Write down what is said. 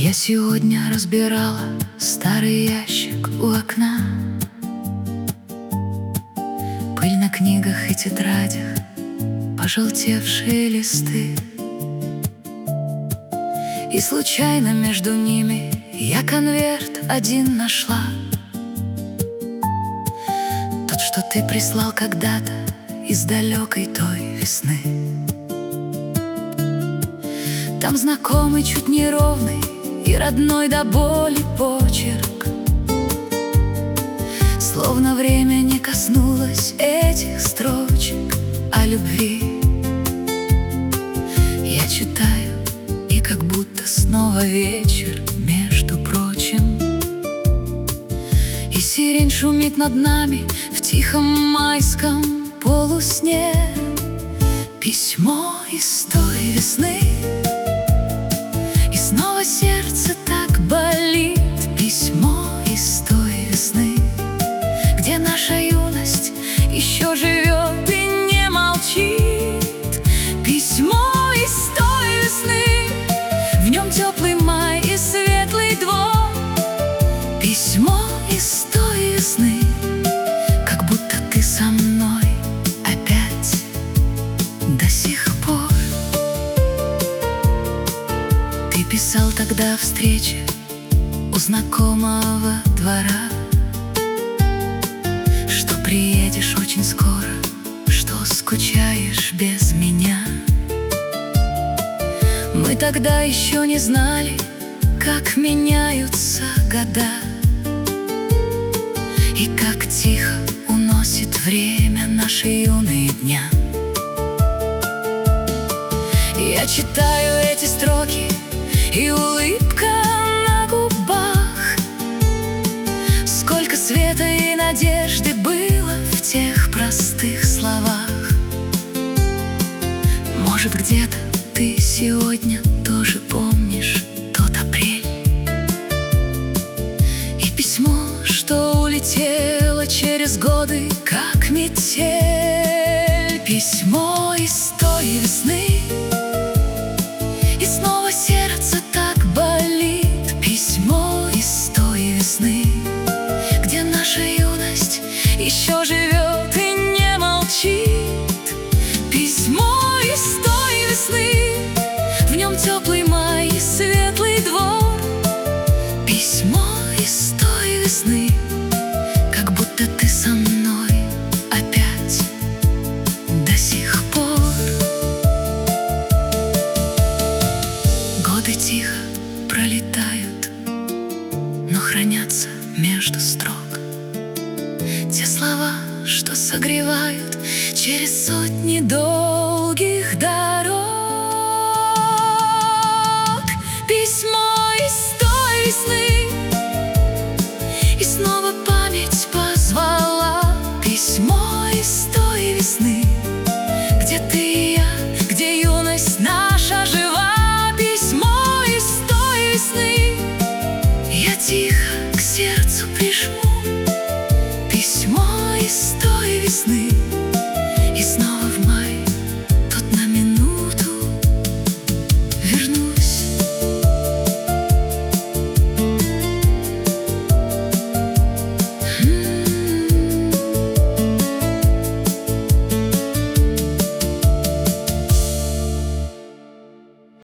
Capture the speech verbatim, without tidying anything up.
Я сегодня разбирала старый ящик у окна. Пыль на книгах и тетрадях, пожелтевшие листы. И случайно между ними я конверт один нашла. Тот, что ты прислал когда-то из далекой той весны. Там знакомый, чуть неровный и родной до боли почерк. Словно время не коснулось этих строчек о любви. Я читаю, и как будто снова вечер, между прочим. И сирень шумит над нами в тихом майском полусне. Письмо из той весны. И снова сердце так болит. Письмо из той весны, где наша юность еще живет и не молчит. Письмо из той весны, в нем теплый май и светлый двор. Письмо из той весны, как будто ты со мной опять до сих пор. Ты писал тогда о встрече у знакомого двора, что приедешь очень скоро, что скучаешь без меня. Мы тогда еще не знали, как меняются года, и как тихо уносит время наши юные дня. Я читаю эти строки, и улыбка на губах. Сколько света и надежды было в тех простых словах. Может, где-то ты сегодня тоже помнишь тот апрель и письмо, что улетело через годы, как метель.